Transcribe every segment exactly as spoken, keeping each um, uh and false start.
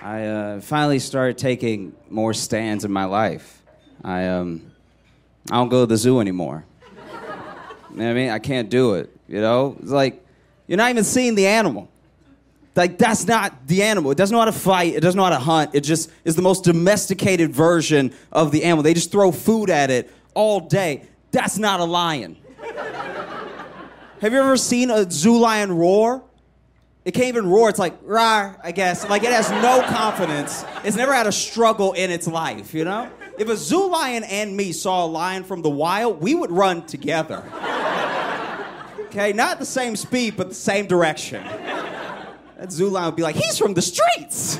I uh, finally started taking more stands in my life. I um, I don't go to the zoo anymore. You know what I mean? I can't do it. You know, it's like you're not even seeing the animal. Like that's not the animal. It doesn't know how to fight. It doesn't know how to hunt. It just is the most domesticated version of the animal. They just throw food at it all day. That's not a lion. Have you ever seen a zoo lion roar? It can't even roar. It's like, rawr, I guess. Like, it has no confidence. It's never had a struggle in its life, you know? If a zoo lion and me saw a lion from the wild, we would run together. Okay? Not the same speed, but the same direction. That zoo lion would be like, he's from the streets!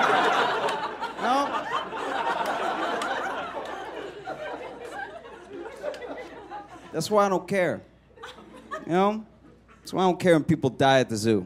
No? That's why I don't care. You know? That's why I don't care when people die at the zoo.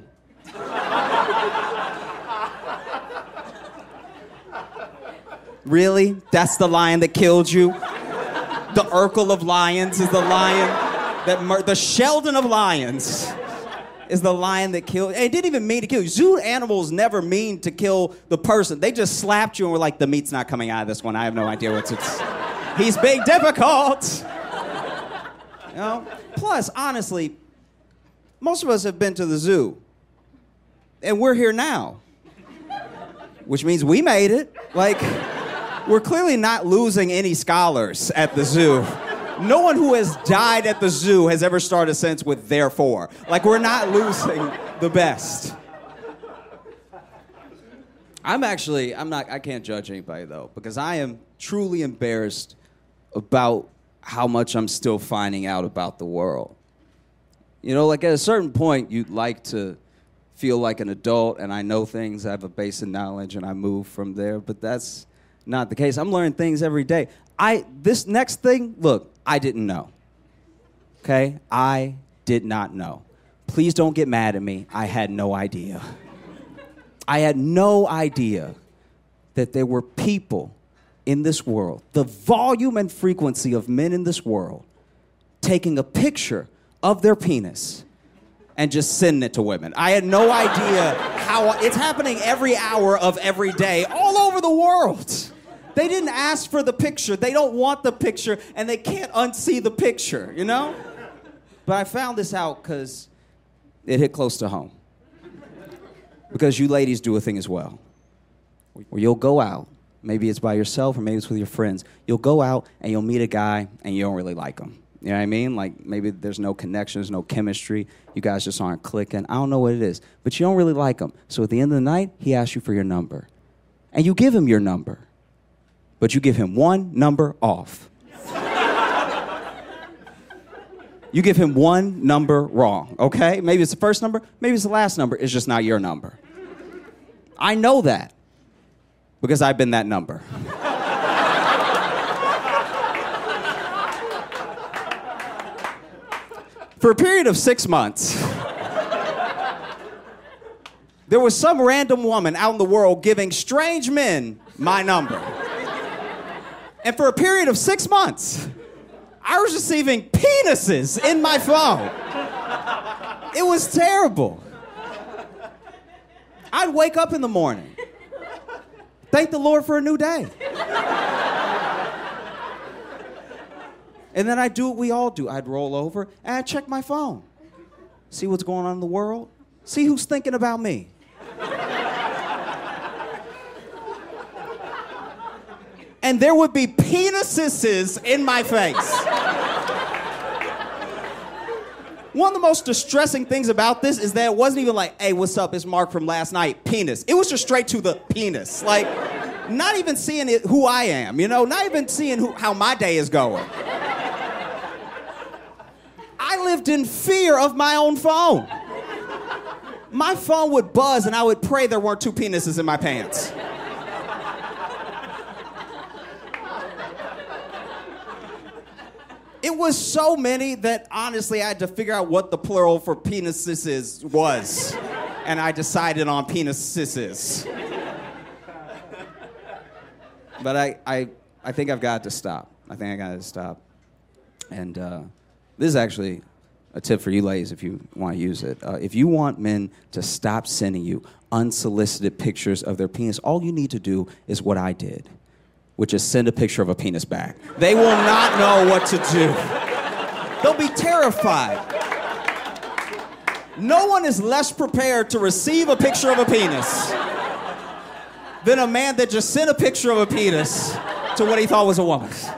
Really? That's the lion that killed you? The Urkel of lions is the lion that mur- the Sheldon of lions is the lion that killed. It didn't even mean to kill you. Zoo animals never mean to kill the person. They just slapped you and were like, the meat's not coming out of this one. I have no idea what's it's. He's being difficult. You know? Plus, honestly, most of us have been to the zoo. And we're here now. Which means we made it. Like, we're clearly not losing any scholars at the zoo. No one who has died at the zoo has ever started a sentence with therefore. Like, we're not losing the best. I'm actually, I'm not, I can't judge anybody, though, because I am truly embarrassed about how much I'm still finding out about the world. You know, like, at a certain point, you'd like to feel like an adult, and I know things, I have a base of knowledge, and I move from there, but that's not the case. I'm learning things every day. I, this next thing, look, I didn't know, okay? I did not know. Please don't get mad at me. I had no idea. I had no idea that there were people in this world, the volume and frequency of men in this world, taking a picture of their penis and just sending it to women. I had no idea how it's happening every hour of every day all over the world. They didn't ask for the picture. They don't want the picture, and they can't unsee the picture, you know? But I found this out because it hit close to home. Because you ladies do a thing as well. Where you'll go out, maybe it's by yourself or maybe it's with your friends. You'll go out and you'll meet a guy and you don't really like him. You know what I mean? Like, maybe there's no connection, there's no chemistry. You guys just aren't clicking. I don't know what it is. But you don't really like him. So at the end of the night, he asks you for your number. And you give him your number. But you give him one number off. You give him one number wrong, okay? Maybe it's the first number, maybe it's the last number. It's just not your number. I know that because I've been that number. For a period of six months, there was some random woman out in the world giving strange men my number. And for a period of six months, I was receiving penises in my phone. It was terrible. I'd wake up in the morning, thank the Lord for a new day. And then I'd do what we all do. I'd roll over and I'd check my phone. See what's going on in the world. See who's thinking about me. And there would be penises in my face. One of the most distressing things about this is that it wasn't even like, hey, what's up? It's Mark from last night. Penis. It was just straight to the penis. Like, not even seeing it, who I am, you know? Not even seeing who, how my day is going. I lived in fear of my own phone. My phone would buzz and I would pray there weren't two penises in my pants. It was so many that honestly I had to figure out what the plural for penises was. And I decided on penises. But I, I, I think I've got to stop. I think I got to stop. And uh, this is actually a tip for you ladies if you want to use it. Uh, if you want men to stop sending you unsolicited pictures of their penis, all you need to do is what I did, which is send a picture of a penis back. They will not know what to do. They'll be terrified. No one is less prepared to receive a picture of a penis than a man that just sent a picture of a penis to what he thought was a woman's.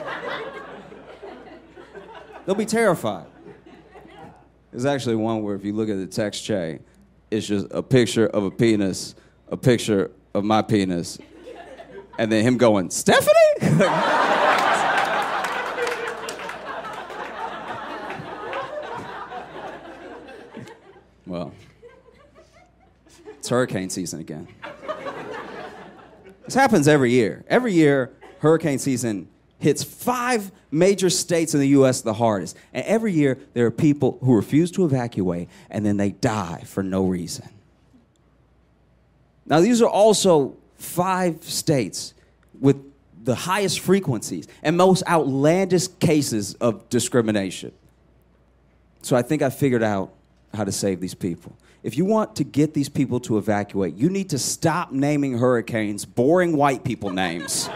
They'll be terrified. There's actually one where if you look at the text chain, it's just a picture of a penis, a picture of my penis, and then him going, Stephanie? Well, it's hurricane season again. This happens every year. Every year, hurricane season hits five major states in the U S the hardest. And every year, there are people who refuse to evacuate, and then they die for no reason. Now, these are also five states with the highest frequencies and most outlandish cases of discrimination. So I think I figured out how to save these people. If you want to get these people to evacuate, you need to stop naming hurricanes boring white people names.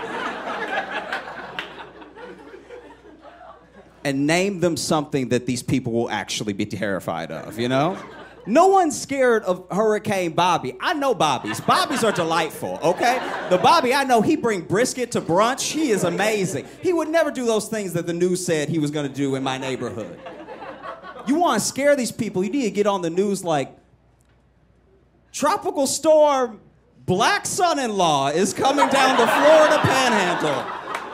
And name them something that these people will actually be terrified of, you know? No one's scared of Hurricane Bobby. I know Bobbies. Bobbies are delightful, okay? The Bobby I know, he bring brisket to brunch. He is amazing. He would never do those things that the news said he was gonna do in my neighborhood. You wanna scare these people, you need to get on the news like, Tropical Storm Black Son-in-Law is coming down the Florida Panhandle.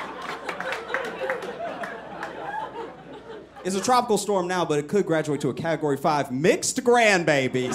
It's a tropical storm now, but it could graduate to a Category five mixed grandbabies.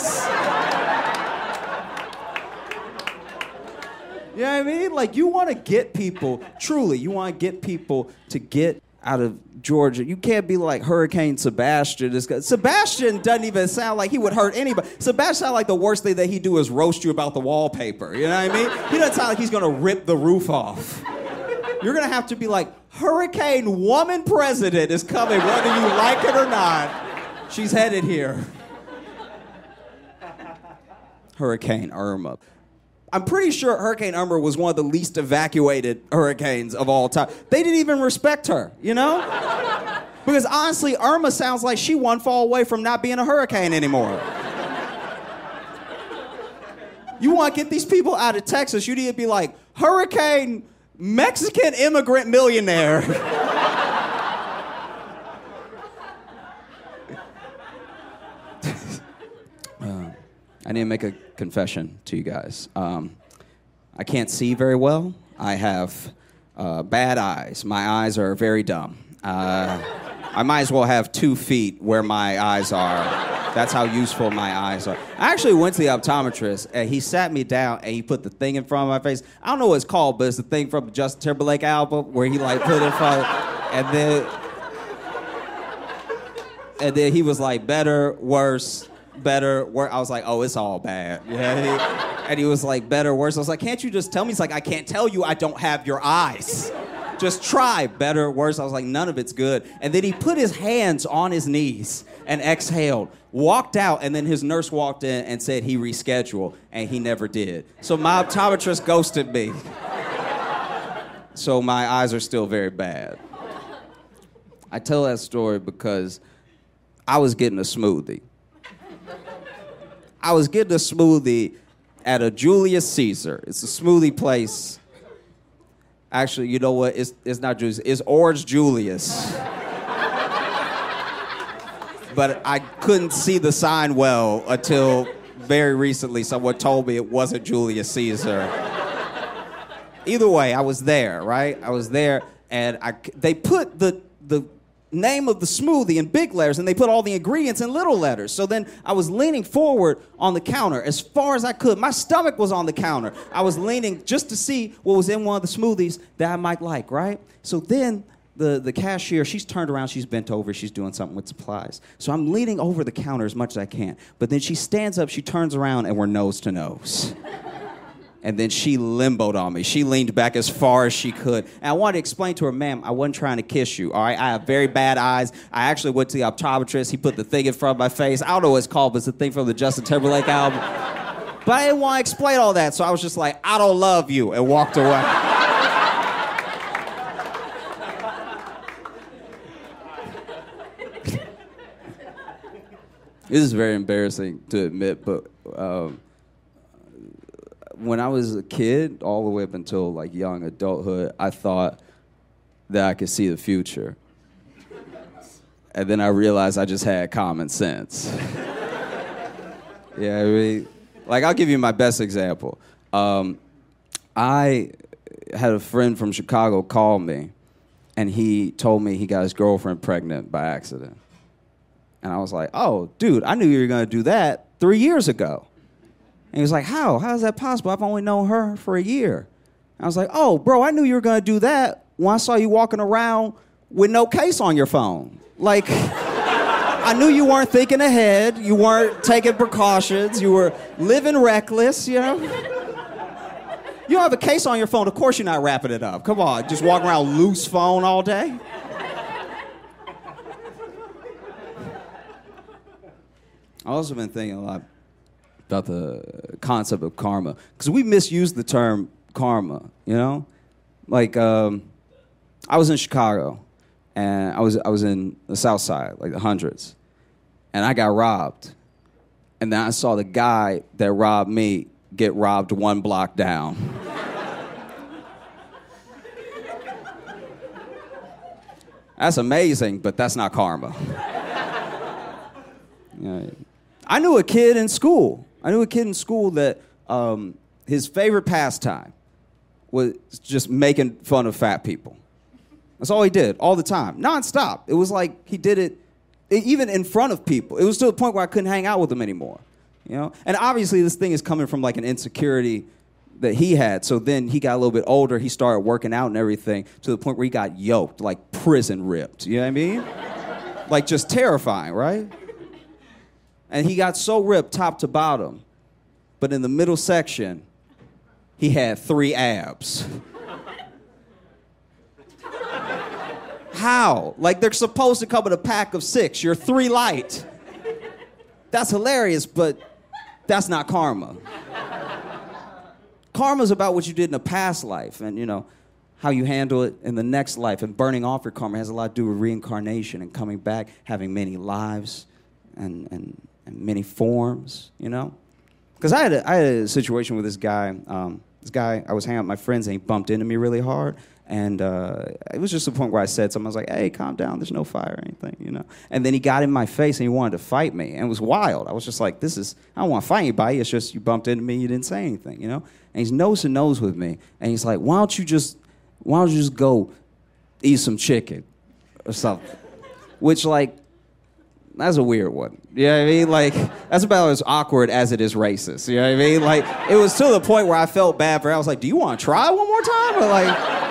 You know what I mean? Like, you want to get people, truly, you want to get people to get out of Georgia. You can't be like Hurricane Sebastian. This guy. Sebastian doesn't even sound like he would hurt anybody. Sebastian sounds like the worst thing that he'd do is roast you about the wallpaper. You know what I mean? He doesn't sound like he's going to rip the roof off. You're going to have to be like, Hurricane Woman President is coming, whether you like it or not. She's headed here. Hurricane Irma. I'm pretty sure Hurricane Irma was one of the least evacuated hurricanes of all time. They didn't even respect her, you know? Because honestly, Irma sounds like she one fall away from not being a hurricane anymore. You want to get these people out of Texas, you need to be like, Hurricane Mexican immigrant millionaire. uh, I need to make a confession to you guys. Um, I can't see very well. I have uh, bad eyes. My eyes are very dumb. Uh, I might as well have two feet where my eyes are. That's how useful my eyes are. I actually went to the optometrist, and he sat me down, and he put the thing in front of my face. I don't know what it's called, but it's the thing from the Justin Timberlake album where he, like, put it in front of, and then, and then he was like, better, worse, better, worse. I was like, oh, it's all bad. Yeah, he, and he was like, better, worse. I was like, can't you just tell me? He's like, I can't tell you. I don't have your eyes. Just try better, worse. I was like, none of it's good. And then he put his hands on his knees and exhaled, walked out, and then his nurse walked in and said he rescheduled, and he never did. So my optometrist ghosted me. So my eyes are still very bad. I tell that story because I was getting a smoothie. I was getting a smoothie at a Julius Caesar. It's a smoothie place. Actually, you know what? It's, it's not Julius. It's Orange Julius. But I couldn't see the sign well until very recently. Someone told me it wasn't Julius Caesar. Either way, I was there, right? I was there, and I, they put the, the name of the smoothie in big letters, and they put all the ingredients in little letters. So then I was leaning forward on the counter as far as I could. My stomach was on the counter. I was leaning just to see what was in one of the smoothies that I might like, right? So then the, the cashier, she's turned around, she's bent over, she's doing something with supplies. So I'm leaning over the counter as much as I can. But then she stands up, she turns around, and we're nose to nose. And then she limboed on me. She leaned back as far as she could. And I wanted to explain to her, ma'am, I wasn't trying to kiss you, all right? I have very bad eyes. I actually went to the optometrist. He put the thing in front of my face. I don't know what it's called, but it's the thing from the Justin Timberlake album. But I didn't want to explain all that, so I was just like, I don't love you, and walked away. This is very embarrassing to admit, but... Um, when I was a kid, all the way up until like young adulthood, I thought that I could see the future. And then I realized I just had common sense. Yeah, I mean, like I'll give you my best example. Um, I had a friend from Chicago call me, and he told me he got his girlfriend pregnant by accident. And I was like, oh, dude, I knew you were going to do that three years ago. And he was like, how? How is that possible? I've only known her for a year. I was like, oh, bro, I knew you were going to do that when I saw you walking around with no case on your phone. Like, I knew you weren't thinking ahead. You weren't taking precautions. You were living reckless, you know? You don't have a case on your phone. Of course you're not wrapping it up. Come on, just walking around loose phone all day? I've also been thinking a lot about the concept of karma, because we misuse the term karma, you know? Like, um, I was in Chicago, and I was I was in the South Side, like the hundreds, and I got robbed. And then I saw the guy that robbed me get robbed one block down. That's amazing, but that's not karma. You know, I knew a kid in school. I knew a kid in school that um, his favorite pastime was just making fun of fat people. That's all he did, all the time, nonstop. It was like he did it even in front of people. It was to the point where I couldn't hang out with him anymore, you know? And obviously this thing is coming from like an insecurity that he had. So then he got a little bit older. He started working out and everything to the point where he got yoked, like prison ripped. You know what I mean? Like just terrifying, right? And he got so ripped top to bottom, but in the middle section, he had three abs. How? Like they're supposed to come in a pack of six. You're three light. That's hilarious, but that's not karma. Karma's about what you did in a past life and, you know, how you handle it in the next life. And burning off your karma has a lot to do with reincarnation and coming back, having many lives and, and, and many forms, you know? Because I, had a, I had a situation with this guy. Um, this guy, I was hanging out with my friends, and he bumped into me really hard. And uh, it was just the point where I said something. I was like, hey, calm down. There's no fire or anything, you know? And then he got in my face, and he wanted to fight me. And it was wild. I was just like, this is, I don't want to fight anybody. It's just you bumped into me, you didn't say anything, you know? And he's nose to nose with me. And he's like, why don't you just, why don't you just go eat some chicken or something? Which, like, that's a weird one. You know what I mean? Like, that's about as awkward as it is racist. You know what I mean? Like, it was to the point where I felt bad for him. I was like, do you want to try one more time? Or like...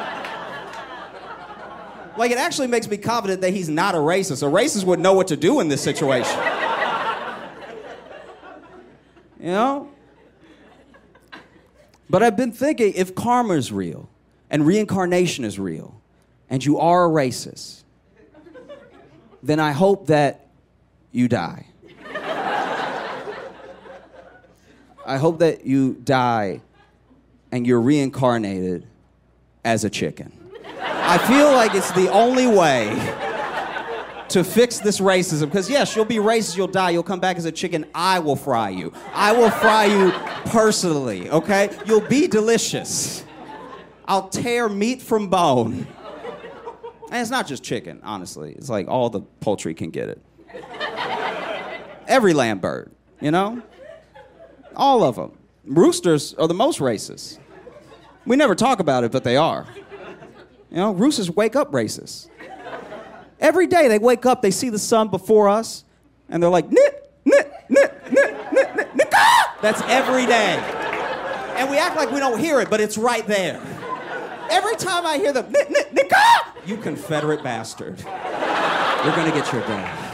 Like, it actually makes me confident that he's not a racist. A racist would know what to do in this situation. You know? But I've been thinking, if karma is real, and reincarnation is real, and you are a racist, then I hope that you die. I hope that you die and you're reincarnated as a chicken. I feel like it's the only way to fix this racism. Because, yes, you'll be racist, you'll die, you'll come back as a chicken. I will fry you. I will fry you personally, okay? You'll be delicious. I'll tear meat from bone. And it's not just chicken, honestly. It's like all the poultry can get it. Every land bird, you know? All of them. Roosters are the most racist. We never talk about it, but they are. You know, roosters wake up racist. Every day they wake up, they see the sun before us, and they're like, nit, nit, nit, nit, nit, nit, nit, ah! That's every day. And we act like we don't hear it, but it's right there. Every time I hear the nit, nit, nit, ah! You Confederate bastard. You're gonna get your day.